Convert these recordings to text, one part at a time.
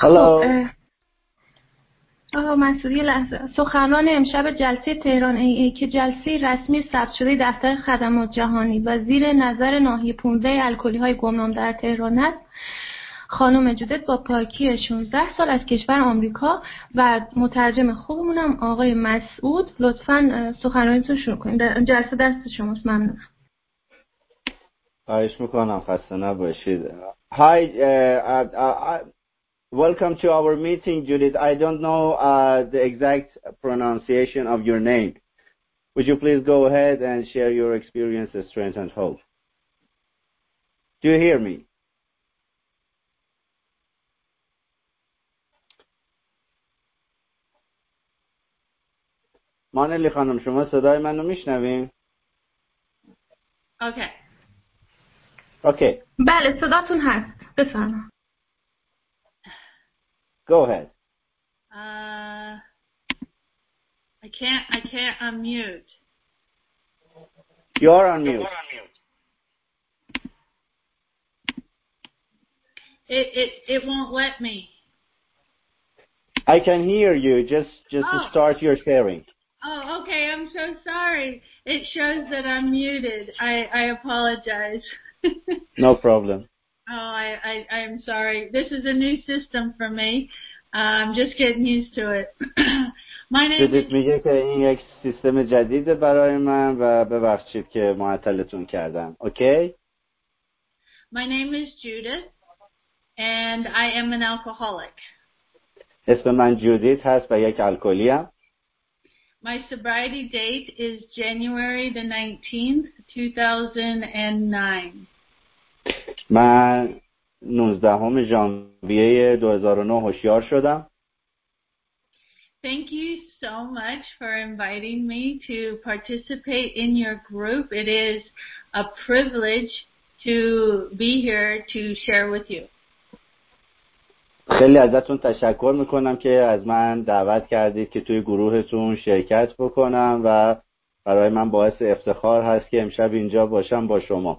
Hello. مسعود یه لحظه. سخنران امشب جلسه تهران ای که جلسه رسمی ثبت شده دفتر خدمات جهانی و زیر نظر ناحیه 15 الکلی های گمنام در تهران است، خانم جودت با پاکی 16 سال از کشور آمریکا و مترجم خوبمونم آقای مسعود. لطفاً سخنرانیتون شروع کنید. جلسه دست شماست. ممنونم. خواهش میکنم، خسته نباشید. Hi, welcome to our meeting, Judith. I don't know the exact pronunciation of your name. Would you please go ahead and share your experiences, strength, and hope? Do you hear me? مانلی خانم، شما صدای منو میشنوین؟ Okay. بله صداتون هست. بفرمایید. Go ahead. I can't unmute. You are on mute. It won't let me. I can hear you. Just to start your sharing. Oh, okay. I'm so sorry. It shows that I'm muted. I apologize. No problem. Oh, I'm sorry. This is a new system for me. I'm just getting used to it. My name is... میگه که این یک سیستم جدیده برای من و ببخشید که معطلتون کردم. Okay? My name is Judith and I am an alcoholic. اسم من جودیت هست و یک الکلیم. My sobriety date is January the 19th, 2009. من 19 ژانویه 2009 هوشیار شدم. Thank you so much for inviting me to participate in your group. It is a privilege to be here to share with you. خیلی ازتون تشکر میکنم که از من دعوت کردید که توی گروهتون شرکت بکنم و برای من باعث افتخار هست که امشب اینجا باشم با شما.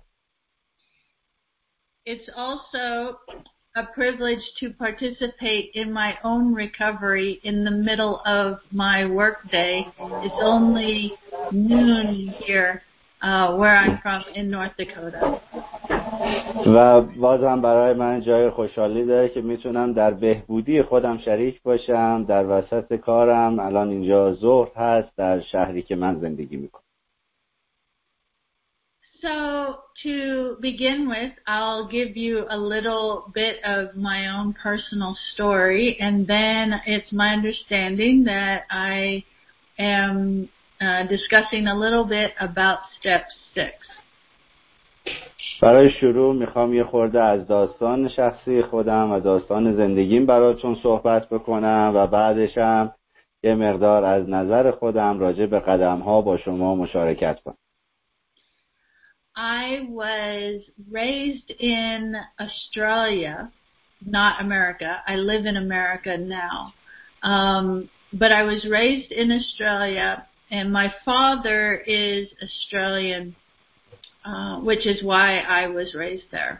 It's also a privilege to participate in my own recovery in the middle of my workday. It's only noon here where I'm from in North Dakota. و بازم برای من جای خوشحالی داره که میتونم در بهبودی خودم شریک باشم در وسط کارم. الان اینجا ظهر هست در شهری که من زندگی میکنم. So to begin with, I'll give you a little bit of my own personal story, and then it's my understanding that I am discussing a little bit about step 6. برای شروع میخوام یه خورده از داستان شخصی خودم و داستان زندگیم براتون صحبت بکنم و بعدش هم یه مقدار از نظر خودم راجع به قدم‌ها با شما مشارکت کنم. I was raised in Australia, not America. I live in America now. But I was raised in Australia, and my father is Australian, which is why I was raised there.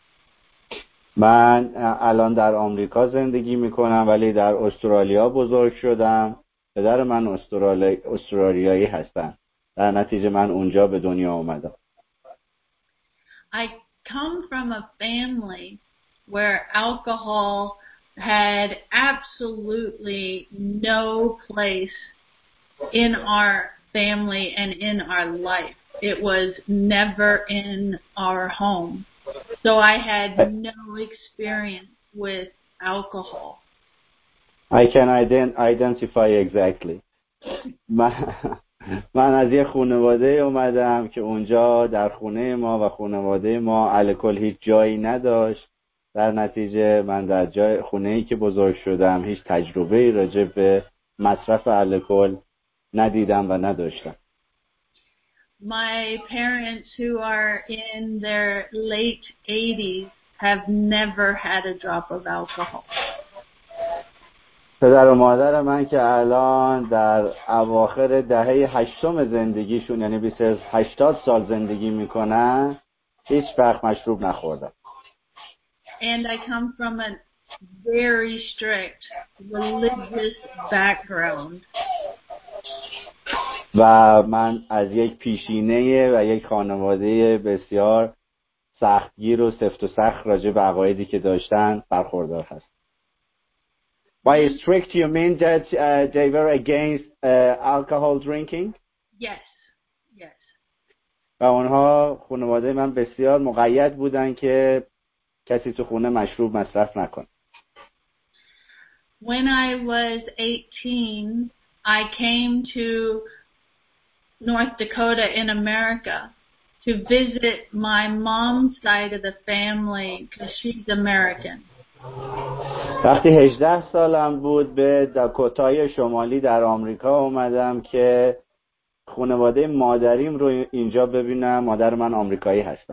من الان در آمریکا زندگی میکنم ولی در استرالیا بزرگ شدم. پدر من استرالیایی هستن. در نتیجه من اونجا به دنیا اومدم. I come from a family where alcohol had absolutely no place in our family and in our life. It was never in our home. So I had no experience with alcohol. I can identify exactly. من از یه خانواده اومدم که اونجا در خونه ما و خانواده ما الکل هیچ جایی نداشت. در نتیجه من در خونه‌ای که بزرگ شدم هیچ تجربه‌ای راجع به مصرف الکل ندیدم و نداشتم. My parents who are in their late 80s have never had a drop of alcohol. پدر و مادر من که الان در اواخر دهه 80 زندگیشون یعنی 80 سال زندگی میکنن هیچ وقت مشروب نخوردن. And I come from very strict religious background. و من از یک پیشینه و یک خانواده بسیار سختگیر و سفت و سخت راجع به عقایدی که داشتن برخوردار هست. By strict you mean that they were against alcohol drinking? Yes, yes. و اونها خانواده من بسیار مقید بودن که کسی تو خونه مشروب مصرف نکنه. When I was 18, I came to North Dakota in America to visit my mom's side of the family because she's American. وقتی 18 سالم بود به داکوتای شمالی در آمریکا اومدم که خانواده مادریم رو اینجا ببینم. مادر من آمریکایی هستن.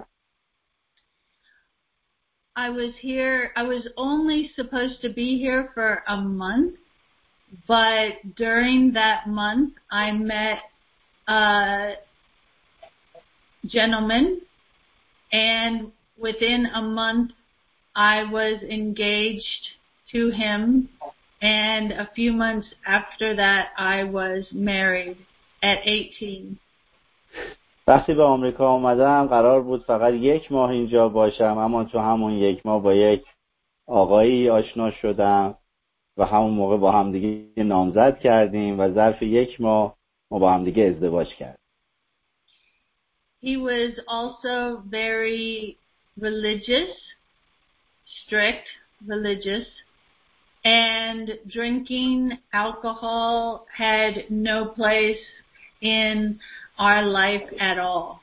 I was only supposed to be here for a month, but during that month I met a gentleman, and within a month I was engaged to him, and a few months after that I was married at 18. وقتی به آمریکا آمدم قرار بود فقط 1 ماه اینجا باشم، اما تو همون 1 ماه با یک آقایی آشنا شدم و همون موقع با همدیگه نامزد کردیم و ظرف 1 ماه ما با همدیگه ازدواج کردیم. He was also very religious, strict religious, and drinking alcohol had no place in our life at all.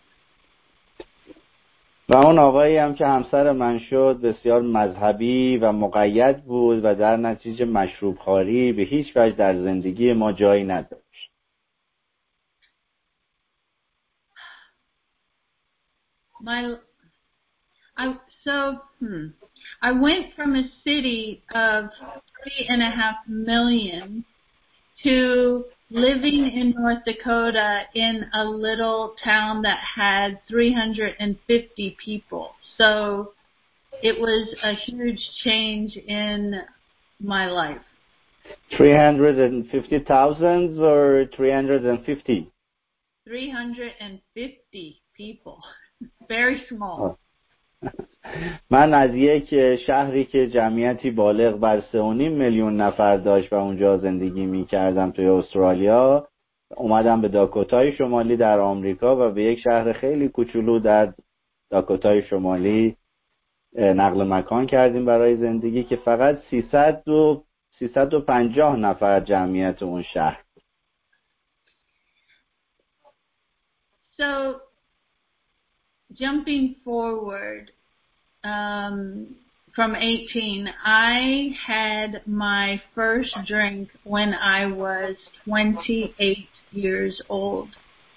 و اون آقایی هم که همسر من شد بسیار مذهبی و مقید بود و در نتیجه مشروب خواری به هیچ وجه در زندگی ما جایی نداشت. I went from a city of 3.5 million to living in North Dakota in a little town that had 350 people. So it was a huge change in my life. 350,000 or 350? 350 people. Very small. من از یک شهری که جمعیتی بالغ بر 3.5 میلیون نفر داشت و اونجا زندگی می کردم توی استرالیا اومدم به داکوتای شمالی در آمریکا و به یک شهر خیلی کوچولو در داکوتای شمالی نقل مکان کردیم برای زندگی که فقط 350 نفر جمعیت اون شهر. So jumping forward from 18, I had my first drink when I was 28 years old.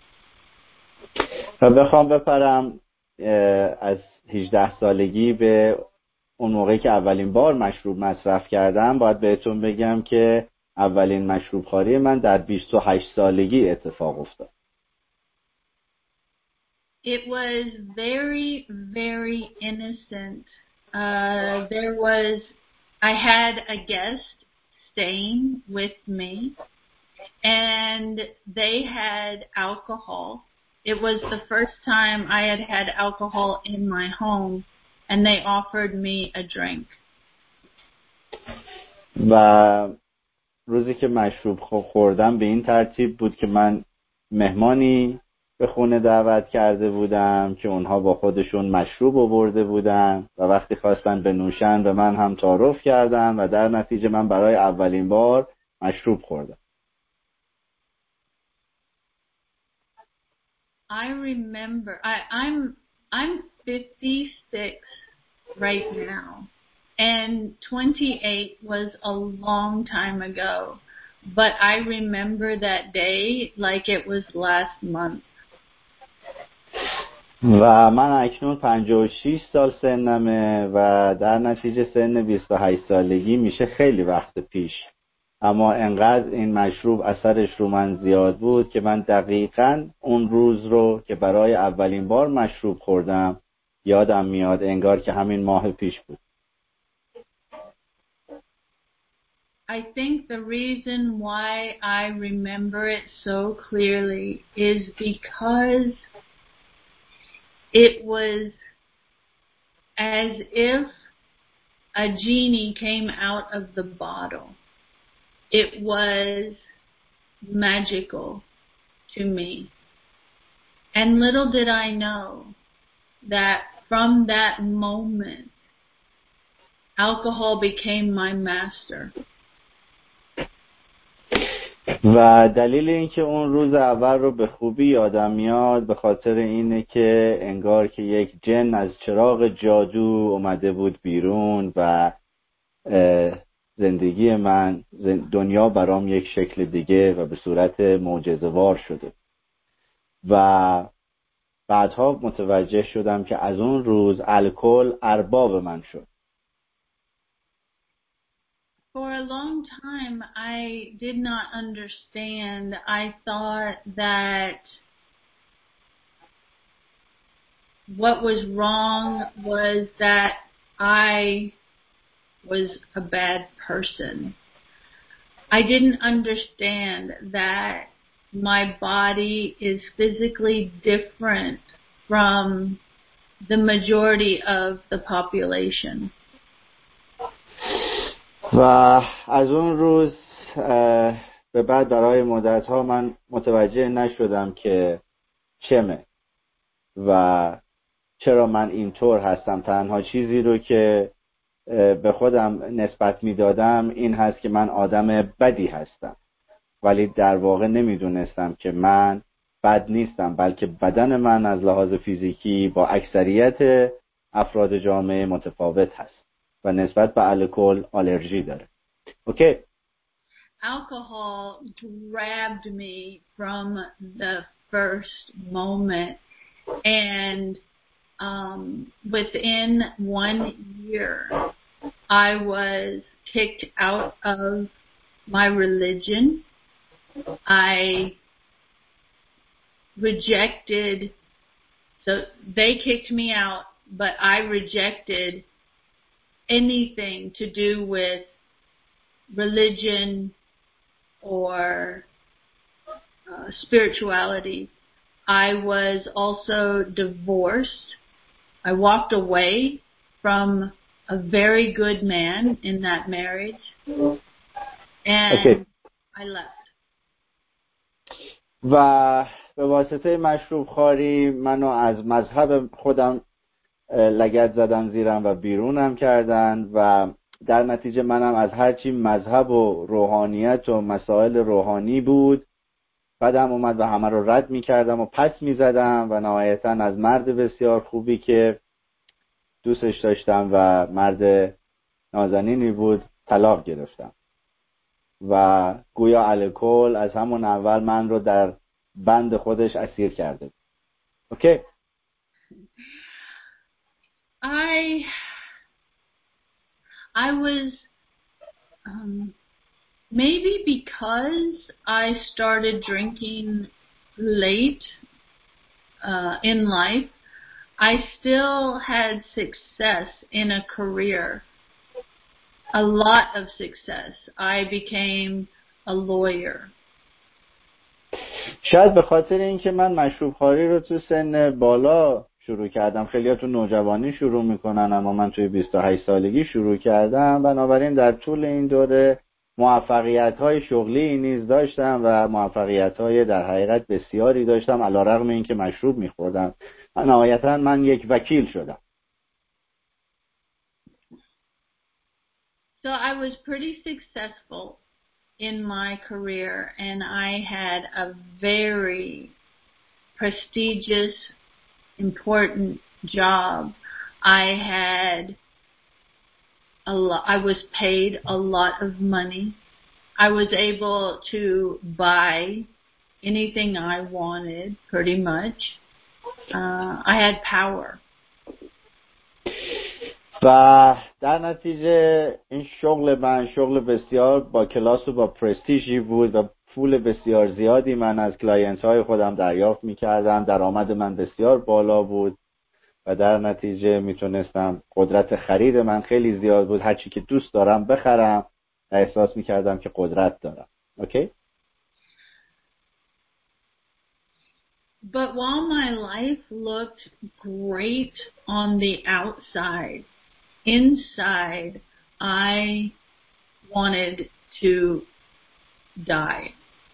و بخوام بپرم از 18 سالگی به اون موقعی که اولین بار مشروب مصرف کردم باید بهتون بگم که اولین مشروب خواری من در 28 سالگی اتفاق افتاد. It was very, very innocent. I had a guest staying with me, and they had alcohol. It was the first time I had had alcohol in my home, and they offered me a drink. و روزی که مشروب خوردم به این ترتیب بود که من مهمانی به خونه دعوت کرده بودم که اونها با خودشون مشروب آورده بودن و وقتی خواستن بنوشن به من هم تعارف کردن و در نتیجه من برای اولین بار مشروب خوردم. I remember I'm 56 right now, and 28 was a long time ago, but I remember that day like it was last month. و من اکنون 56 سال سنمه و در نتیجه سن 28 سالگی میشه خیلی وقت پیش، اما انقدر این مشروب اثرش رو من زیاد بود که من دقیقاً اون روز رو که برای اولین بار مشروب خوردم یادم میاد، انگار که همین ماه پیش بود. I think the reason why I remember it so clearly is because it was as if a genie came out of the bottle. It was magical to me. And little did I know that from that moment, alcohol became my master. و دلیل اینکه اون روز اول رو به خوبی یادم میاد به خاطر اینه که انگار که یک جن از چراغ جادو اومده بود بیرون و زندگی من، دنیا برام یک شکل دیگه و به صورت معجزه‌وار شده. و بعدها متوجه شدم که از اون روز الکل ارباب من شد. For a long time, I did not understand. I thought that what was wrong was that I was a bad person. I didn't understand that my body is physically different from the majority of the population. و از اون روز به بعد برای مدت‌ها من متوجه نشدم که چمه و چرا من اینطور هستم. تنها چیزی رو که به خودم نسبت میدادم این هست که من آدم بدی هستم، ولی در واقع نمیدونستم که من بد نیستم، بلکه بدن من از لحاظ فیزیکی با اکثریت افراد جامعه متفاوت هست و نسبت به الکل آلرژی داره. اوکی. Alcohol grabbed me from the first moment, and within 1 year I was kicked out of my religion. I rejected, so they kicked me out, but I rejected anything to do with religion or spirituality. I was also divorced. I walked away from a very good man in that marriage, and I left. و به واسطه مشروب خواری منو از مذهب خودم لگد زدن زیرم و بیرونم کردن و در نتیجه منم از هرچی مذهب و روحانیت و مسائل روحانی بود بعدم اومد و همه رو رد میکردم و پس میزدم و نهایتا از مرد بسیار خوبی که دوستش داشتم و مرد نازنینی بود طلاق گرفتم و گویا الکل از همون اول من رو در بند خودش اسیر کرده. اوکی. I was maybe because I started drinking late in life, I still had success in a career, a lot of success. I became a lawyer. شاید به خاطر اینکه من مشروب خواری رو تو سن بالا شروع کردم، خیلی‌ها تو نوجوانی شروع میکنن اما من توی 28 سالگی شروع کردم، بنابراین در طول این دوره موفقیت‌های شغلی نیز داشتم و موفقیت‌های در حقیقت بسیاری داشتم علی‌رغم اینکه مشروب می‌خوردم. نهایتاً من یک وکیل شدم. So I was pretty successful in my career, and I had a very prestigious, important job. I was paid a lot of money. I was able to buy anything I wanted, pretty much. I had power. و در نتیجه این شغل من شغل بسیار با کلاس و با پرستیژی بود و پول بسیار زیادی من از کلاینت های خودم دریافت می کردم. درآمد من بسیار بالا بود و در نتیجه می تونستم قدرت خرید من خیلی زیاد بود، هرچی که دوست دارم بخرم و احساس میکردم که قدرت دارم. اوکی؟ But while my life looked great on the outside, inside I wanted to die.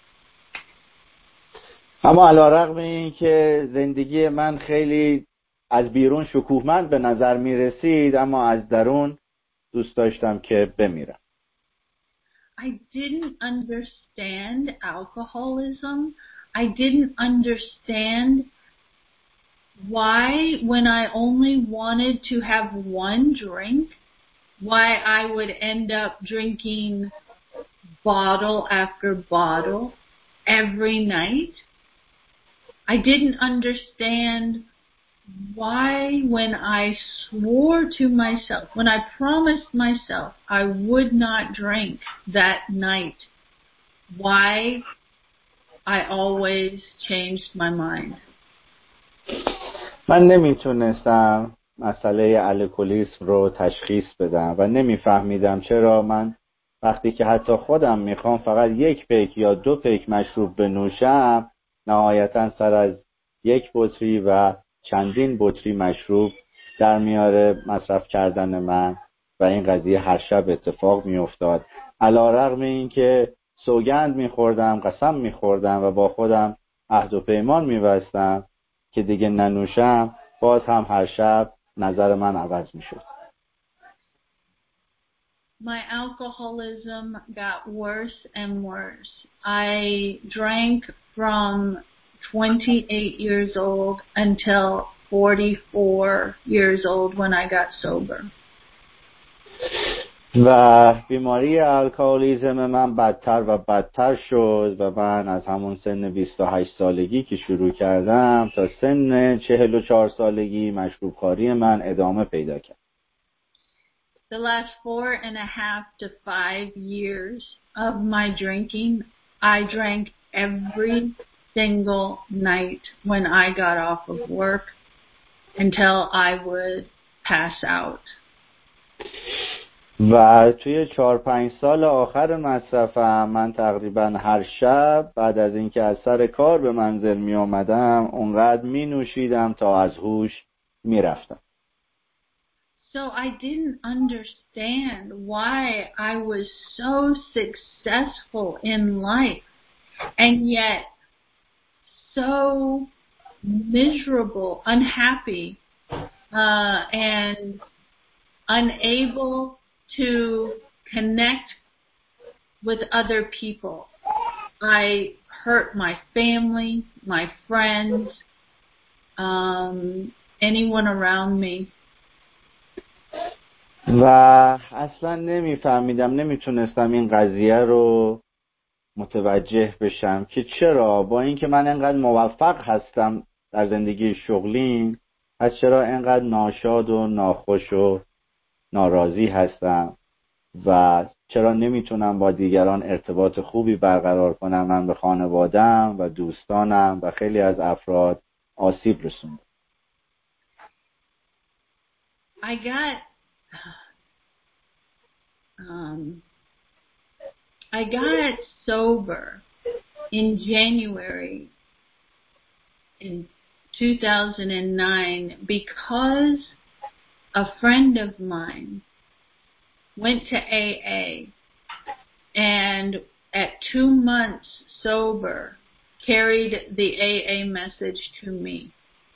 اما علیرغم این که زندگی من خیلی از بیرون شکوهمند به نظر می رسید، اما از درون دوست داشتم که بمیرم. I didn't understand alcoholism. I didn't understand why, when I only wanted to have one drink, why I would end up drinking bottle after bottle every night. I didn't understand why, when I swore to myself, when I promised myself I would not drink that night, why I always changed my mind. من نمیتونستم مسئله الکلیسم رو تشخیص بدم و نمیفهمیدم چرا من وقتی که حتی خودم میخوام فقط یک پیک یا 2 پیک مشروب بنوشم، نهایتا سر از 1 بطری و چندین بطری مشروب در میاره مصرف کردن من و این قضیه هر شب اتفاق میافتاد. علیرغم این که سوگند میخوردم، قسم میخوردم و با خودم عهد و پیمان میبستم که دیگه ننوشم، باز هم هر شب نظر من عوض میشد. My alcoholism got worse and worse. I drank from 28 years old until 44 years old when I got sober. و بیماری الکلیسم من بدتر و بدتر شد و من از همون سن 28 سالگی که شروع کردم تا سن 44 سالگی مشروبخواری من ادامه پیدا کرد. The last 4.5 to 5 years of my drinking, I drank every single night when I got off of work until I would pass out. و توی 4-5 سال آخر مصرفم من تقریبا هر شب بعد از اینکه از سر کار به منزل می آمدم اونقدر می نوشیدم تا از هوش می رفتم. So I didn't understand why I was so successful in life and yet so miserable, unhappy, and unable to connect with other people. I hurt my family, my friends, anyone around me. و اصلا نمیتونستم این قضیه رو متوجه بشم که چرا با اینکه من انقدر موفق هستم در زندگی شغلیم، پس چرا انقدر ناشاد و ناخوش و ناراضی هستم و چرا نمیتونم با دیگران ارتباط خوبی برقرار کنم. من به خانواده‌ام و دوستانم و خیلی از افراد آسیب رسوندم. I got sober in January in 2009 because a friend of mine went to AA and at 2 months sober carried the AA message to me.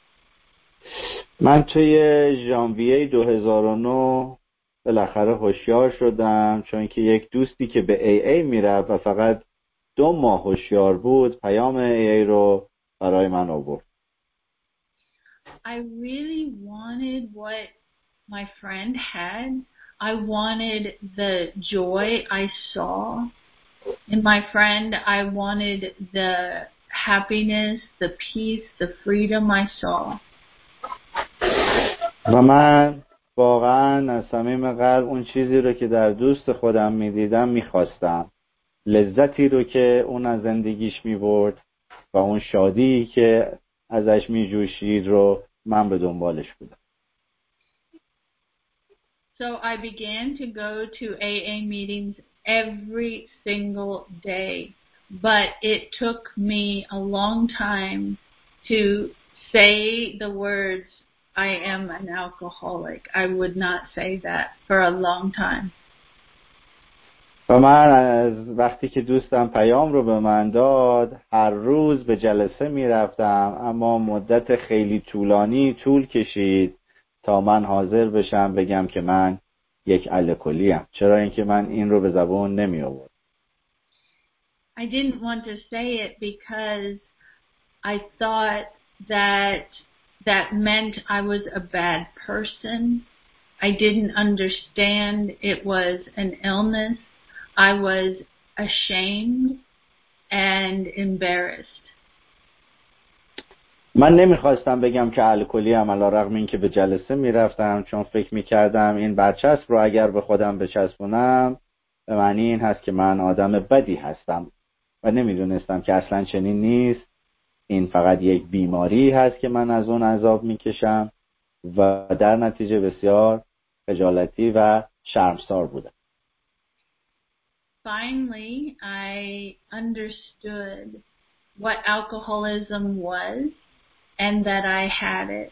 من توی ژانویه 2009 بالاخره هوشیار شدم، چون که یک دوستی که به AA میرفت و فقط 2 ماه هوشیار بود پیام AA رو برای من آورد. I really wanted what my friend had. I wanted the joy I saw in my friend. I wanted the happiness, the peace, the freedom I saw. و من واقعا از صمیم قلب اون چیزی رو که در دوست خودم میدیدم میخواستم، لذتی رو که اون از زندگیش میبرد و اون شادی که ازش میجوشید رو من به دنبالش بودم. So I began to go to AA meetings every single day. But it took me a long time to say the words, I am an alcoholic. I would not say that for a long time. و من از وقتی که دوستم پیام رو به من داد هر روز به جلسه می رفتم، اما مدت خیلی طول کشید تا من حاضر بشم بگم که من یک الکلیم. چرا اینکه من این رو به زبان نمی آورد. I didn't want to say it because I thought that meant I was a bad person. I didn't understand it was an illness. I was ashamed and embarrassed. من نمیخواستم بگم که الکلیم علیرغم این که به جلسه میرفتم، چون فکر میکردم این برچسب رو اگر به خودم بچسبونم به معنی این هست که من آدم بدی هستم و نمیدونستم که اصلا چنین نیست. این فقط یک بیماری هست که من از اون عذاب میکشم و در نتیجه بسیار خجالتی و شرمسار بودم. Finally, I understood what alcoholism was and that I had it.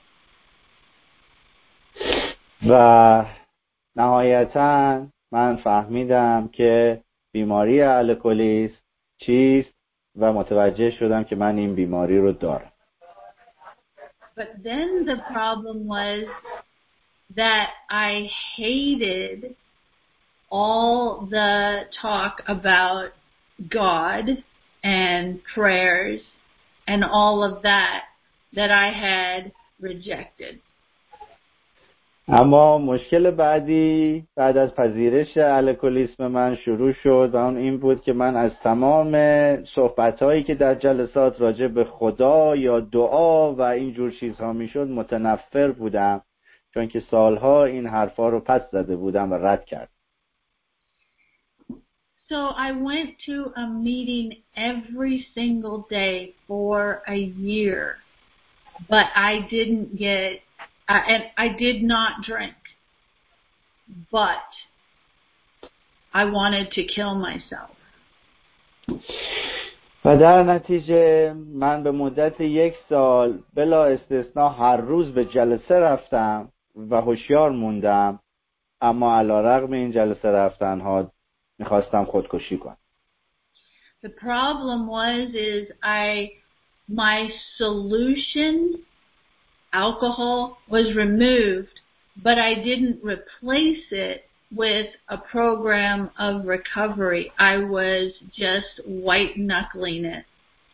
و نهایتاً من فهمیدم که بیماری الکلیسم چیست و متوجه شدم که من این بیماری رو دارم. But then the problem was that I hated all the talk about God and prayers and all of that I had rejected. اما مشکل بعدی بعد از پذیرش الکلیسم من شروع شد و اون این بود که من از تمام صحبت‌هایی که در جلسات راجع به خدا یا دعا و اینجور چیزها میشد متنفر بودم، چون که سالها این حرفا رو پس زده بودم و رد کردم. So I went to a meeting every single day for a year, but I didn't get, and I did not drink, but I wanted to kill myself. و در نتیجه من به مدت 1 سال بلا استثنا هر روز به جلسه رفتم و هوشیار موندم، اما علیرغم این جلسه رفتنها میخواستم خودکشی کنم. The problem was my solution, alcohol, was removed, but I didn't replace it with a program of recovery. I was just white knuckling it.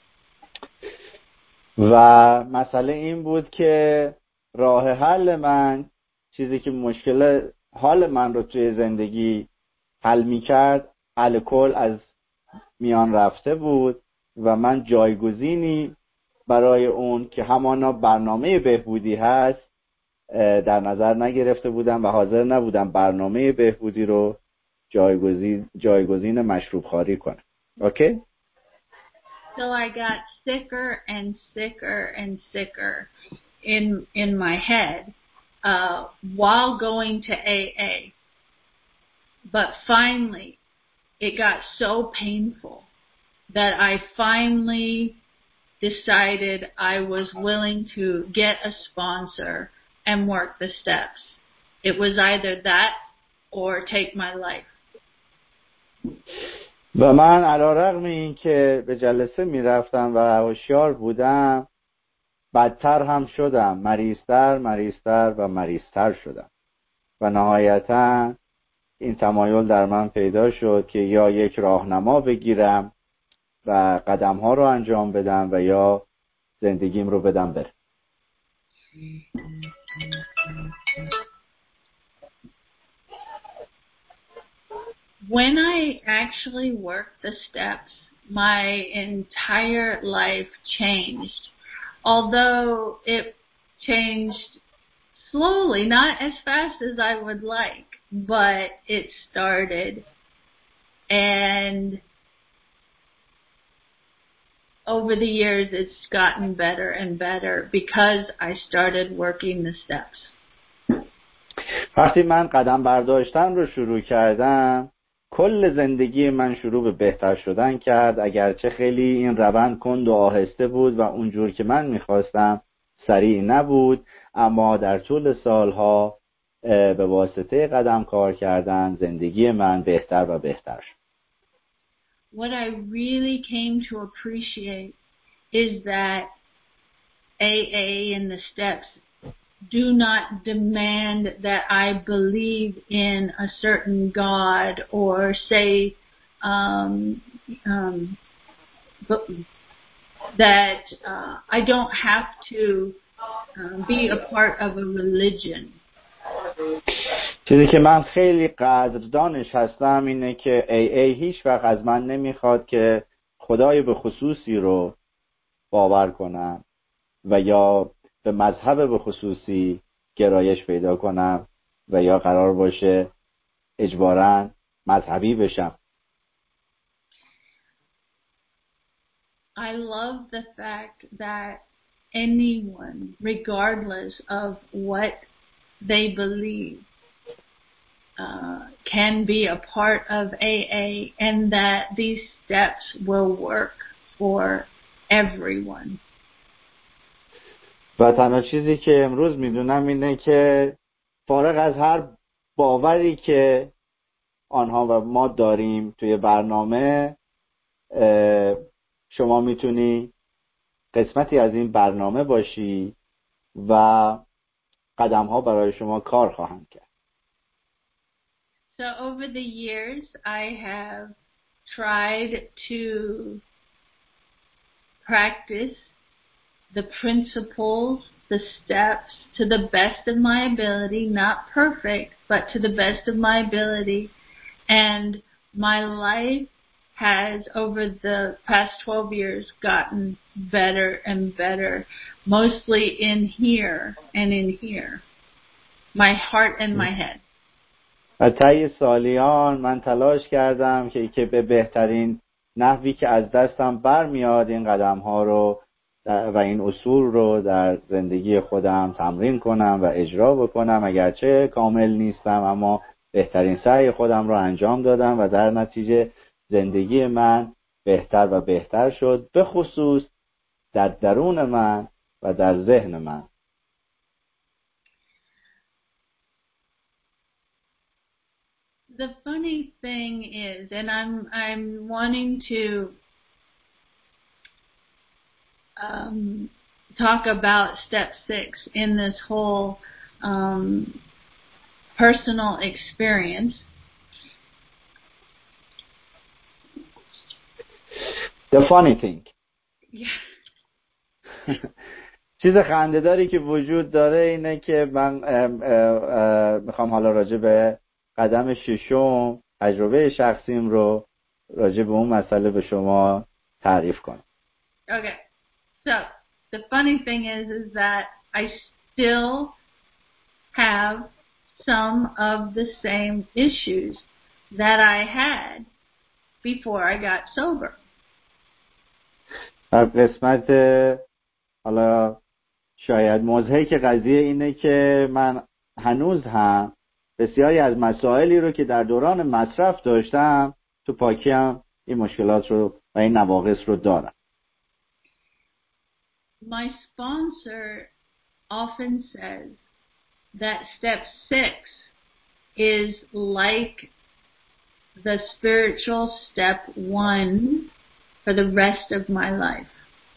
و مسئله این بود که راه حل من، چیزی که مشکل حال من رو توی زندگی حل میکرد، الکل از میان رفته بود و من جایگزینی برای اون که همانا برنامه بهبودی هست در نظر نگرفته بودم و حاضر نبودم برنامه بهبودی رو جایگزین مشروب خواری کنم. اوکی؟ So I got sicker and sicker and sicker in my head while going to AA. But finally, it got so painful that I finally decided I was willing to get a sponsor and work the steps. It was either that or take my life. و من علیرغم این که به جلسه می رفتم و هوشیار بودم، بدتر هم شدم، مریضتر و مریضتر شدم و نهایتاً این تمایل در من پیدا شد که یا یک راهنما بگیرم و قدم‌ها رو انجام بدم و یا زندگیم رو بدم بره. When I actually worked the steps, my entire life changed. Although it changed slowly, not as fast as I would like, but it started. And over the years, it's gotten better and better because I started working the steps. وقتی من قدم برداشتن رو شروع کردم، کل زندگی من شروع به بهتر شدن کرد، اگرچه خیلی این روند کند و آهسته بود و اونجور که من میخواستم سریع نبود، اما در طول سالها به واسطه قدم کار کردن زندگی من بهتر و بهتر شد. What I really came to appreciate is that AA and the steps do not demand that I believe in a certain God or say that I don't have to be a part of a religion. چیزی که من خیلی قدردانش هستم اینه که AA هیچ وقت از من نمیخواد که خدای به خصوصی رو باور کنم و یا به مذهب به خصوصی گرایش پیدا کنم و یا قرار باشه اجباراً مذهبی بشم. I love the fact that anyone, regardless of what they believe, can be a part of AA and that these steps will work for everyone. و تنها چیزی که امروز میدونم اینه که فارغ از هر باوری که آنها و ما داریم توی برنامه، شما میتونی قسمتی از این برنامه باشی و قدم ها برای شما کار خواهند کرد. So over the years I have tried to practice the principles, the steps to the best of my ability, not perfect, but to the best of my ability. And my life has, over the past 12 years, gotten better and better, mostly in here and in here, my heart and my head. و طی سالیان من تلاش کردم که به بهترین نحوی که از دستم برمیاد این قدم ها رو و این اصول رو در زندگی خودم تمرین کنم و اجرا بکنم. اگرچه کامل نیستم اما بهترین سعی خودم رو انجام دادم و در نتیجه زندگی من بهتر و بهتر شد، به خصوص در درون من و در ذهن من. The funny thing is, and I'm wanting to talk about step 6 in this whole personal experience. The funny thing. Yeah. چیز خنده‌داری که وجود داره اینه که من میخوام حالا راجع به قدم ششم تجربه شخصیم رو راجع به اون مسئله به شما تعریف کنم. Okay. So the funny thing is that I still have some of the same issues that I had before I got sober. قسمت حالا شاید مضحک قضیه اینه که من هنوز هم بسیاری از مسائلی رو که در دوران مصرف داشتم تو پاکی هم این مشکلات رو و این نواقص رو دارم. My sponsor often says that step 6 is like the spiritual step 1 for the rest of my life.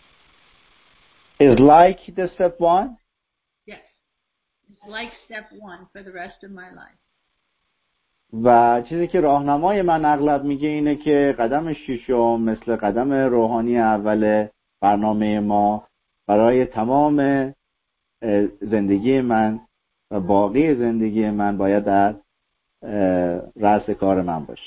Is like the step 1? Yes. It's like step 1 for the rest of my life. و چیزی که راهنمای من اغلب میگه اینه که قدم ششم مثل قدم روحانی اول برنامه ما برای تمام زندگی من و باقی زندگی من باید در رأس کار من باشه.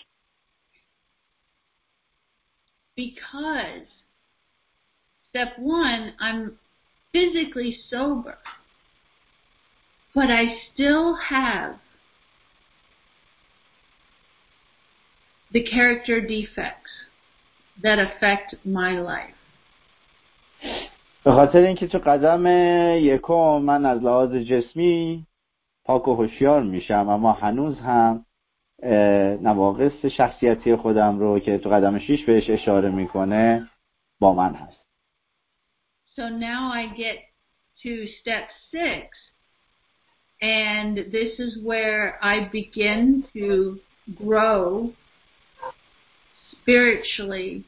Because step 1, I'm physically sober, but I still have the character defects that affect my life. به خاطر اینکه تو قدم یکم من از لحاظ جسمی پاک و هوشیار میشم، اما هنوز هم نواقص شخصیتی خودم رو که تو قدم 6 بهش اشاره میکنه با من هست. So now I get to step 6, and this is where I begin to grow spiritually.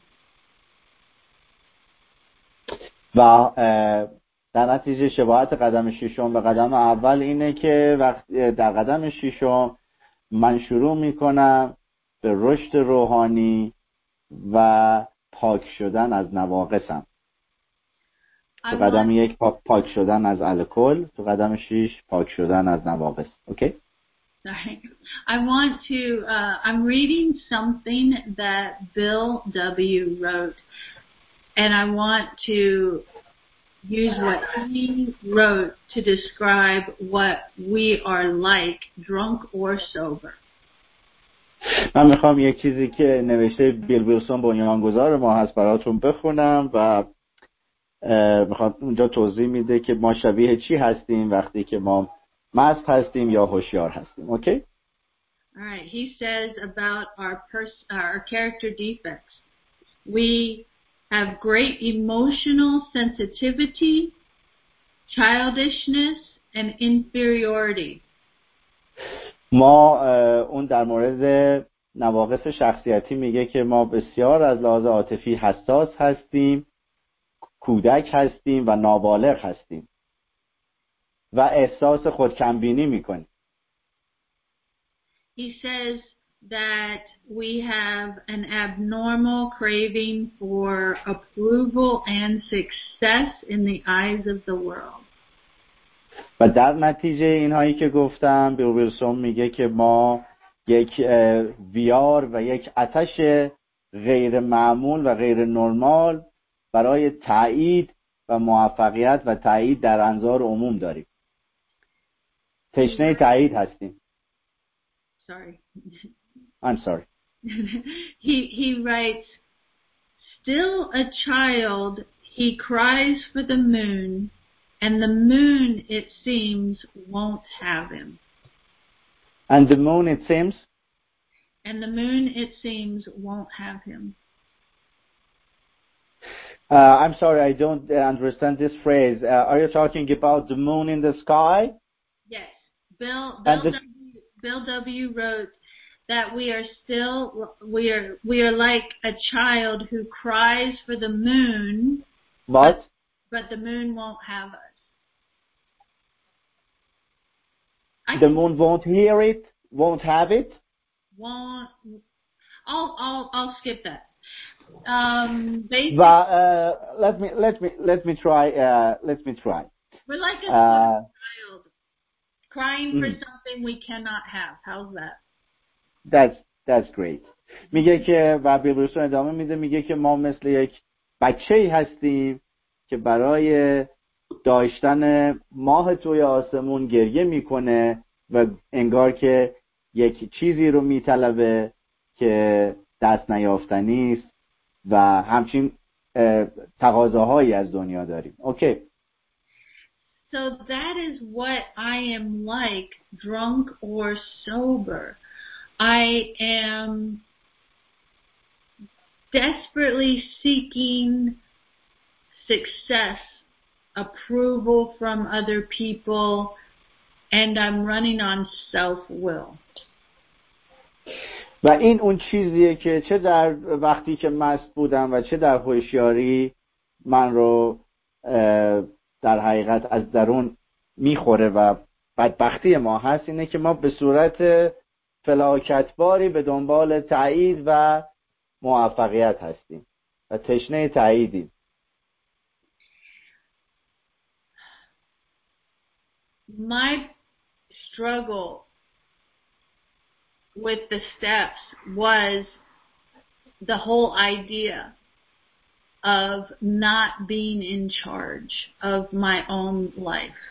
و در نتیجه شباهت قدم 6 به قدم اول اینه که وقتی در قدم 6 من شروع میکنم به رشد روحانی و پاک شدن از نواقصم. تو قدم 1 پاک شدن از الکل، تو قدم 6 پاک شدن از نواقص. اوکی؟ Sorry. I want to, I'm reading something that Bill W. wrote, and I want to use what he wrote to describe what we are like, drunk or sober. من میخوام یک چیزی که نوشته بیل ویلسون بنیانگذار ما هست براتون بخونم و میخوام اونجا توضیح میده که ما شبیه چی هستیم وقتی که ما مست هستیم یا هوشیار هستیم. اوکی؟ All right. He says about our character defects. We have great emotional sensitivity, childishness, and inferiority. ما اون در مورد نواقص شخصیتی میگه که ما بسیار از لحاظ عاطفی حساس هستیم، کودک هستیم و نابالغ هستیم و احساس خودکمبینی میکنیم. He says that we have an abnormal craving for approval and success in the eyes of the world. و در نتیجه اینهایی که گفتم بیل ویلسون میگه که ما یک ویار و یک آتش غیر معمول و غیر نرمال برای تایید و موفقیت و تایید در انظار عموم داریم. تشنه تایید هستیم. Sorry. I'm sorry. He writes, still a child, he cries for the moon, and the moon, it seems, won't have him. And the moon, it seems? And the moon, it seems, won't have him. I'm sorry, I don't understand this phrase. Are you talking about the moon in the sky? Yes. Bill W. wrote that we are like a child who cries for the moon. What? But the moon won't have us. The moon won't hear it, won't have it. Won't. I'll skip that. Basically, But let me try. we're like a child crying for something we cannot have. How's that? That's great. میگه که و بیل ویلسون ادامه میده میگه که ما مثل یک بچه‌ای هستیم که برای داشتن ماه توی آسمون گریه میکنه و انگار که یک چیزی رو میطلبه که دست نیافتنی است و همچین تقاضاهایی از دنیا داریم. اوکی. So that is what I am like, drunk or sober. I am desperately seeking success, approval from other people, and I'm running on self-will. و این اون چیزیه که چه در وقتی که مست بودم و چه در هوشیاری من رو در حقیقت از درون میخوره و بدبختی ما هست اینه که ما به صورت فلاکتباری به دنبال تایید و موفقیت هستیم و تشنه تاییدیم. My struggle with the steps was the whole idea of not being in charge of my own life.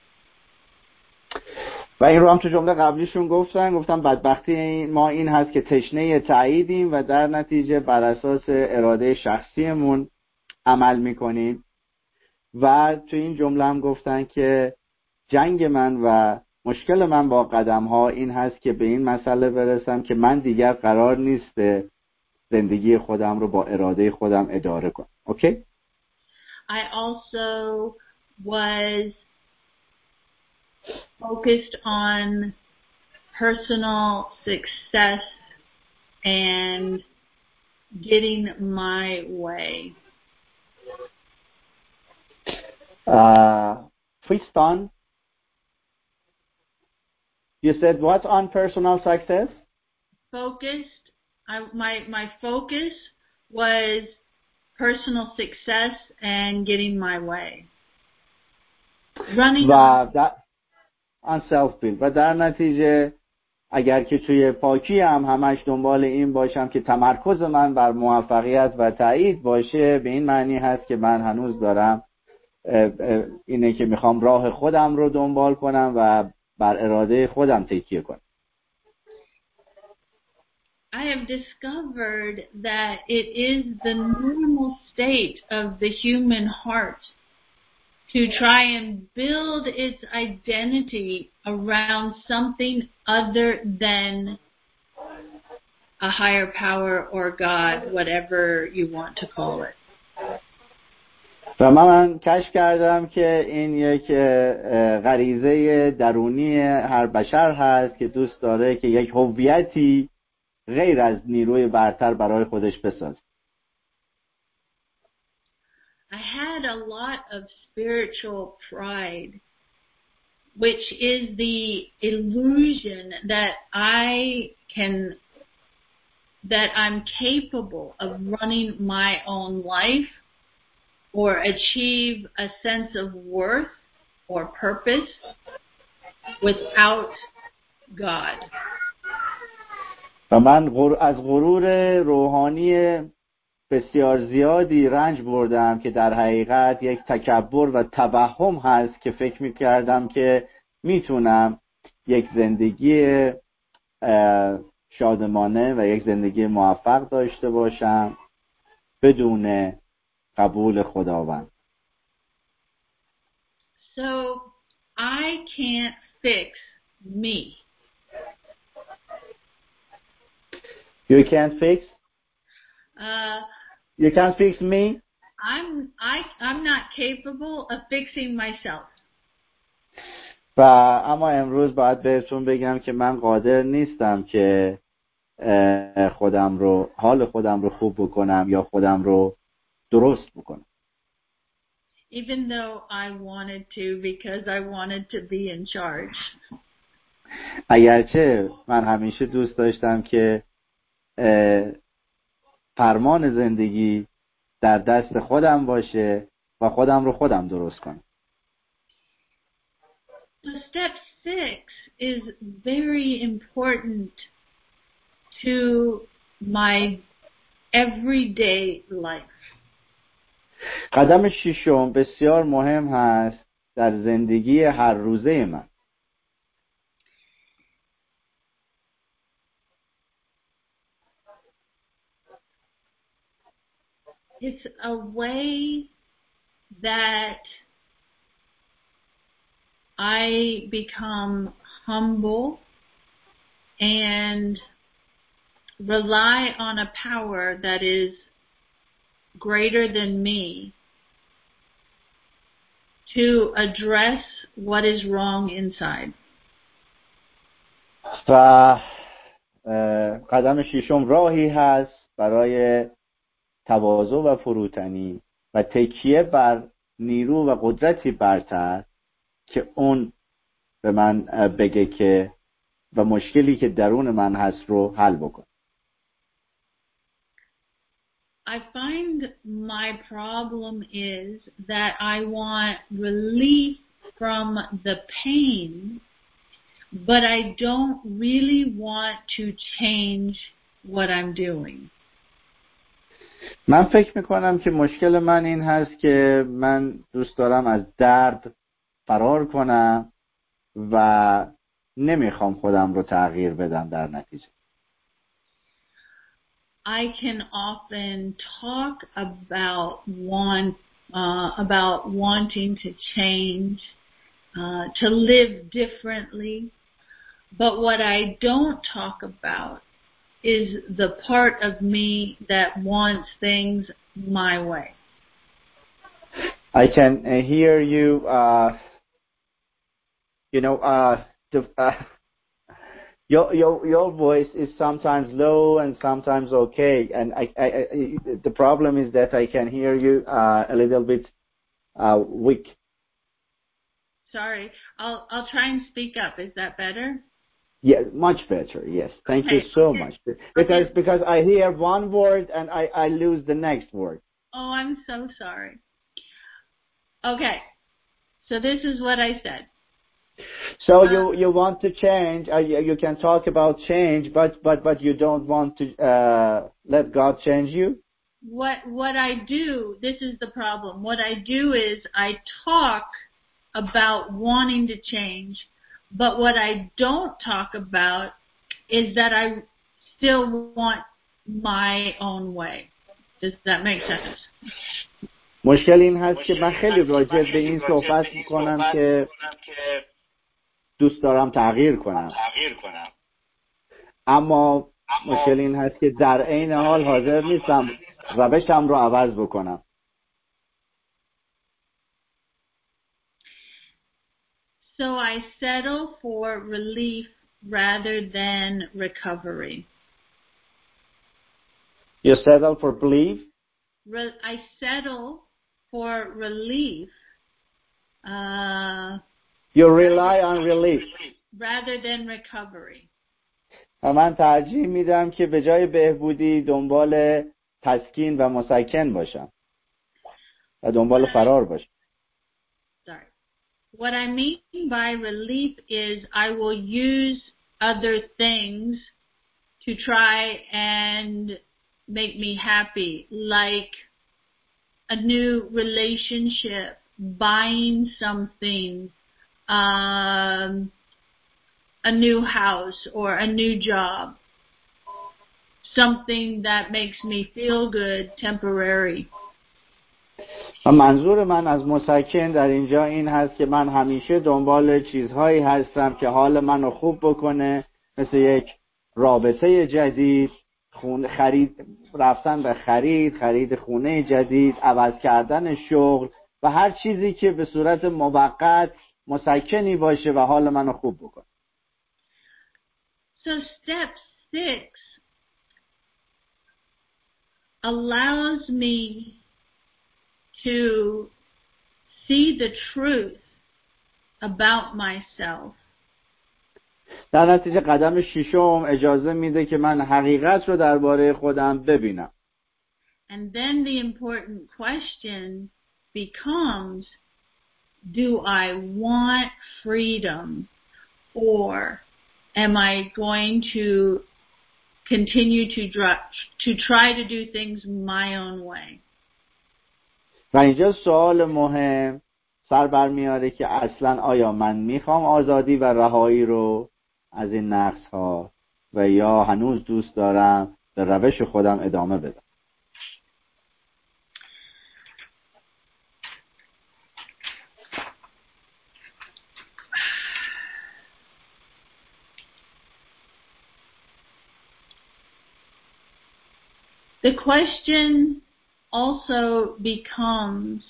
و این رو هم تو جمله قبلیشون گفتم بدبختی ما این هست که تشنه تاییدیم و در نتیجه بر اساس اراده شخصیمون عمل میکنیم و تو این جمله هم گفتن که جنگ من و مشکل من با قدم ها این هست که به این مسئله برسم که من دیگر قرار نیست زندگی خودم رو با اراده خودم اداره کنم. اوکی؟ I also was focused on personal success and getting my way. Tristan, you said what on personal success? Focused. My focus was personal success and getting my way. Running on self-build. و در نتیجه اگر که توی پاکی هم همش دنبال این باشم که تمرکز من بر موفقیت و تایید باشه، به این معنی هست که من هنوز دارم اینه که میخوام راه خودم رو دنبال کنم و بر اراده خودم تکیه کنم. I have discovered that it is the normal state of the human heart to try and build its identity around something other than a higher power or God, whatever you want to call it. و من کشف کردم که این یک غریزه درونی هر بشر هست که دوست داره که یک هویتی غیر از نیروی برتر برای خودش بسازه. I had a lot of spiritual pride, which is the illusion that I'm capable of running my own life or achieve a sense of worth or purpose without God. و من از غرور روحانی بسیار زیادی رنج بردم که در حقیقت یک تکبر و توهم هست که فکر می‌کردم که میتونم یک زندگی شادمانه و یک زندگی موفق داشته باشم بدون قبول خداوند. So I can't fix me. You can't fix? You can't fix me? I'm not capable of fixing myself. و اما امروز باید بهتون بگم که من قادر نیستم که حال خودم رو خوب بکنم یا خودم رو درست بکنم. Even though I wanted to because I wanted to be in charge. اگرچه من همیشه دوست داشتم که فرمان زندگی در دست خودم باشه و خودم رو خودم درست کنم. So step 6 is very important to my everyday life. قدم ششم بسیار مهم هست در زندگی هر روزه من. It's a way that I become humble and rely on a power that is greater than me to address what is wrong inside. و قدم ششم راهی هست برای تواضع و فروتنی و تکیه بر نیرو و قدرتی برتر که اون به من بگه که و مشکلی که درون من هست رو حل بکن. I find my problem is that I want relief from the pain, but I don't really want to change what I'm doing. من فکر میکنم که مشکل من این هست که من دوست دارم از درد فرار کنم و نمیخوام خودم رو تغییر بدم در نتیجه. I can often talk about wanting to change to live differently. But what I don't talk about is the part of me that wants things my way. I can hear you. Your voice is sometimes low and sometimes okay, and the problem is that I can hear you a little bit weak. Sorry, I'll try and speak up. Is that better? Yeah, much better. Yes, thank you so much. Because I hear one word and I lose the next word. Oh, I'm so sorry. Okay, so this is what I said. So you want to change? You can talk about change, but you don't want to let God change you. What I do? This is the problem. What I do is I talk about wanting to change, but what I don't talk about is that I still want my own way. Does that make sense? مشکل این هست که من خیلی راجع به این صحبت میکنم که دوست دارم تغییر کنم، اما مشکل این هست که در عین حال حاضر نیستم روشم رو عوض بکنم. So I settle for relief rather than recovery. You settle for belief? I settle for relief. You rely on relief. Rather than recovery. من ترجیح میدم که به جای بهبودی دنبال تسکین و مسکن باشم و دنبال فرار باشم. Sorry. What I mean by relief is I will use other things to try and make me happy, like a new relationship, buying something, a new house or a new job, something that makes me feel good temporary. منظور من از مسکن در اینجا این هست که من همیشه دنبال چیزهایی هستم که حال منو خوب بکنه، مثل یک رابطه جدید، رفتن به خرید خونه جدید، عوض کردن شغل و هر چیزی که به صورت موقت مسکنی باشه و حال منو خوب بکنه. So step 6 allows me to see the truth about myself. در نتیجه قدم ششم اجازه میده که من حقیقت رو درباره خودم ببینم. And then the important question becomes, do I want freedom, or am I going to continue to try to do things my own way? و اینجا سوال مهم سر برمیاره که اصلا آیا من میخوام آزادی و رهایی رو از این نقص ها و یا هنوز دوست دارم به روش خودم ادامه بدم. The question also becomes,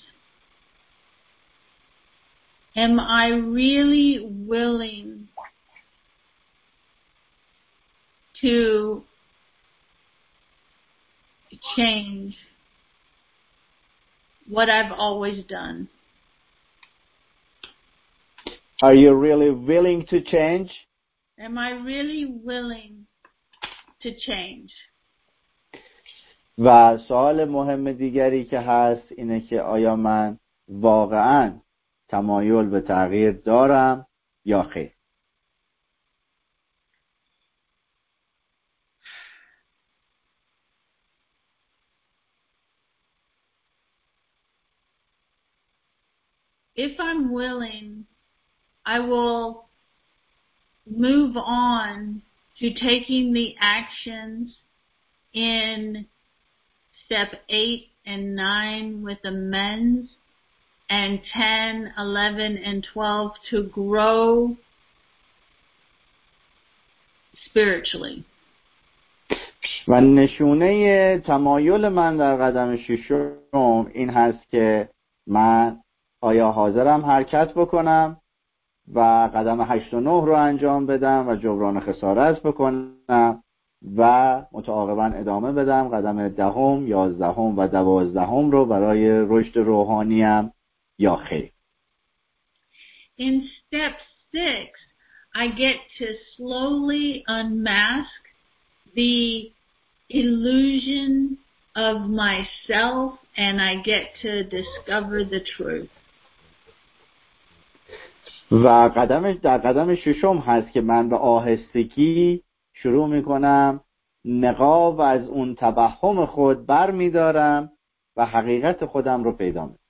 am I really willing to change what I've always done? Are you really willing to change? Am I really willing to change? و سوال مهم دیگری که هست اینه که آیا من واقعاً تمایل به تغییر دارم یا خیر؟ If I'm willing, I will move on to taking the actions in step 8 and 9 with amends and 10, 11, and 12 to grow spiritually. و نشونه تمایل من در قدم ششم این هست که من آیا حاضرم حرکت بکنم و قدم 8 و 9 رو انجام بدم و جبران خسارت بکنم و متعاقباً ادامه بدم قدم 10، 11 و 12 رو برای رشد روحانیم یا خیر. In step 6, I get to slowly unmask the illusion of myself and I get to discover the truth. و در قدم ششم هست که من به آهستگی شروع میکنم نقاب از اون توهم خود بر میدارم و حقیقت خودم رو پیدا میکنم.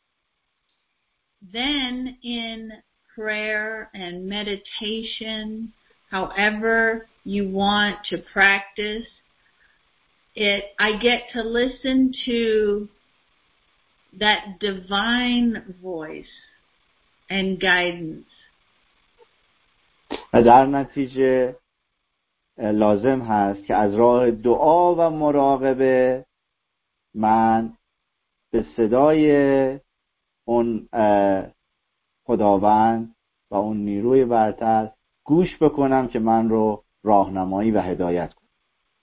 Then in prayer and meditation, however you want to practice it, I get to listen to that divine voice and guidance. و در نتیجه لازم هست که از راه دعا و مراقبه من به صدای اون خداوند و اون نیروی برتر گوش بکنم که من رو راهنمایی و هدایت کنه.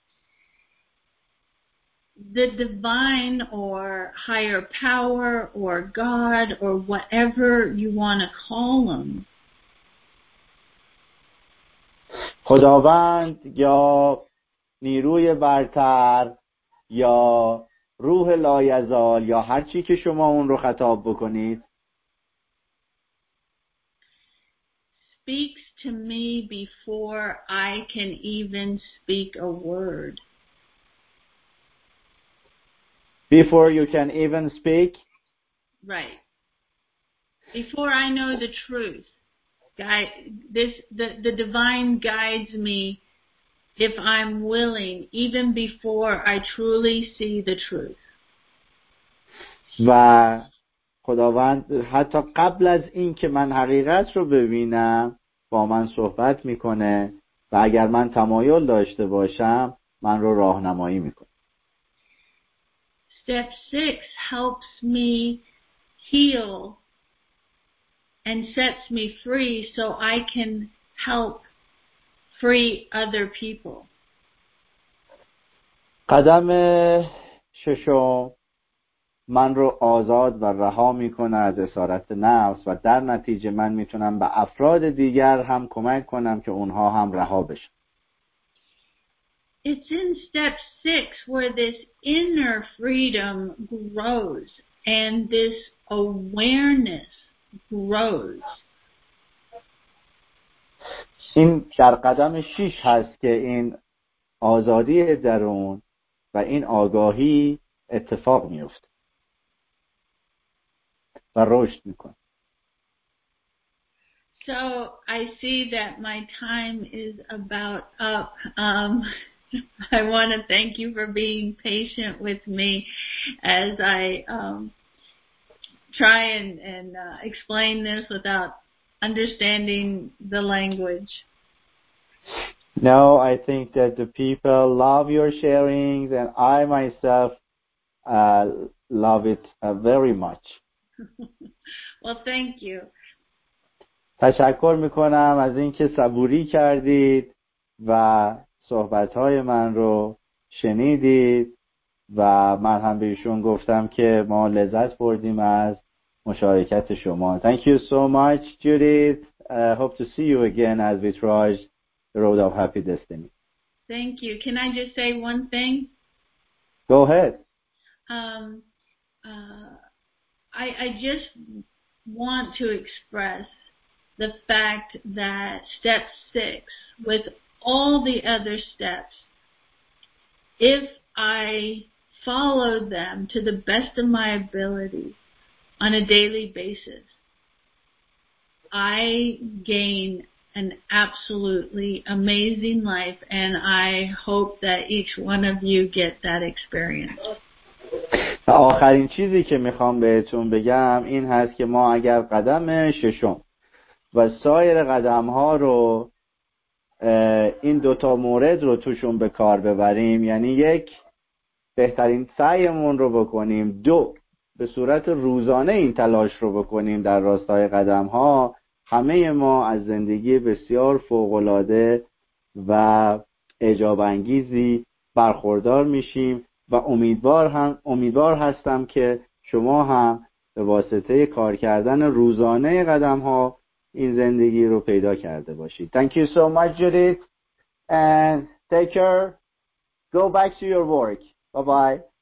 The divine or higher power or God or whatever you want to call them. خداوند یا نیروی برتر یا روح لایزال یا هر چی که شما اون رو خطاب بکنید speaks to me before I can even speak a word. Before you can even speak? Right. Before I know the truth. The divine guides me if I'm willing, even before I truly see the truth. و خداوند حتی قبل از این که من حقیقت رو ببینم با من صحبت میکنه و اگر من تمایل داشته باشم من رو راهنمایی میکنه. Step 6 helps me heal and sets me free so I can help free other people. قدم ششم من رو آزاد و رها میکنه از اسارت نفس و در نتیجه من میتونم به افراد دیگر هم کمک کنم که اونها هم رها بشن. It's in step 6 where this inner freedom grows and this awareness grows. این در قدم 6 هست که این آزادی درون و این آگاهی اتفاق میفته و رشد میکنه. So I see that my time is about up. I want to thank you for being patient with me as I try and explain this without understanding the language. No, I think that the people love your sharings and I myself love it very much. Well, thank you. تشکر میکنم از اینکه صبوری کردید و صحبتهای من رو شنیدید و من هم به ایشون گفتم که ما لذت بردیم از مشارکت شما. Thank you so much, Judith. I hope to see you again as we try the road of happy destiny. Thank you. Can I just say one thing? Go ahead. I just want to express the fact that step 6, with all the other steps, if I follow them to the best of my ability on a daily basis, I gain an absolutely amazing life, and I hope that each one of you get that experience. و آخرین چیزی که میخوام بهتون بگم این هست که ما اگر قدم ششم و سایر قدم ها رو این دوتا مورد رو توشون به کار ببریم، یعنی یک، بهترین سعیمون رو بکنیم، دو، به صورت روزانه این تلاش رو بکنیم در راستای قدم ها، همه ما از زندگی بسیار فوق‌العاده و اعجاب انگیزی برخوردار میشیم و امیدوار هستم که شما هم به واسطه کار کردن روزانه قدم ها این زندگی رو پیدا کرده باشید. Thank you so much, Judith, and take care. Go back to your work. Bye bye.